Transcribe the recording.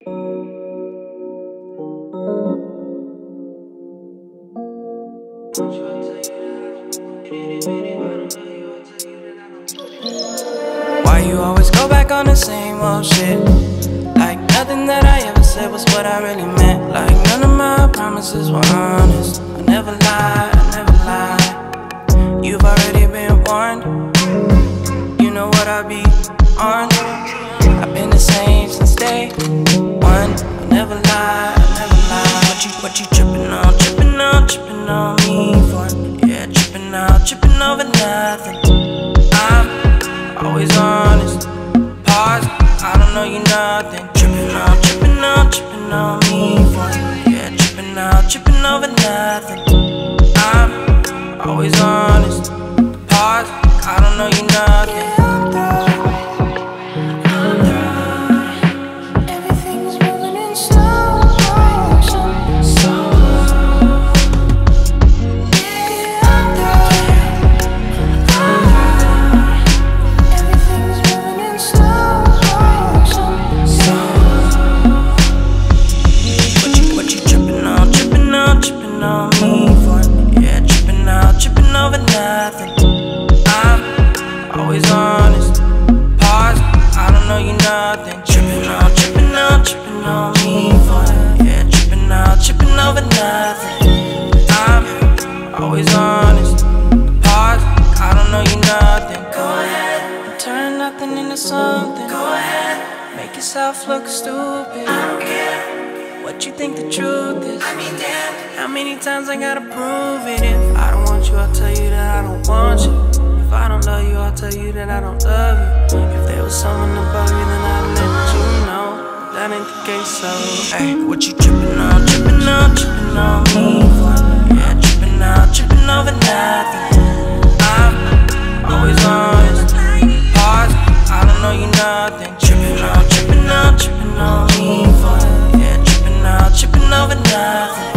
Why you always go back on the same old shit? Like nothing that I ever said was what I really meant. Like none of my promises were honest. I never lied, I never lied. You've already been warned. You know what I be on. I've been the same since day one. I never lied, I never lied. What you tripping on, tripping on, tripping on me for? Yeah, tripping out, tripping over nothing. I'm always honest. Pause, I don't know you nothing. Tripping on, tripping on, tripping on me for? Yeah, tripping out, tripping over nothing. I'm always honest. Pause, I don't know you nothing. Always honest. Pause, I don't know you nothing. Tripping on, tripping on me for? Yeah, tripping out, tripping over nothing. I'm always honest. Pause, I don't know you nothing. Go ahead, turn nothing into something. Go ahead, make yourself look stupid. I don't care what you think the truth is. I mean, damn, how many times I gotta prove it? If I don't want you, I'll tell you that I don't want you. If I don't love you, I'll tell you that I don't love you. If there was someone above you, then I'd let you know. But that ain't the case, so hey, what you tripping on, tripping on, tripping on me for? Yeah, tripping out, tripping over nothing. I'm always honest. Pause, I don't know you nothing. Tripping on, tripping on, tripping on me for? Yeah, tripping out, tripping over nothing.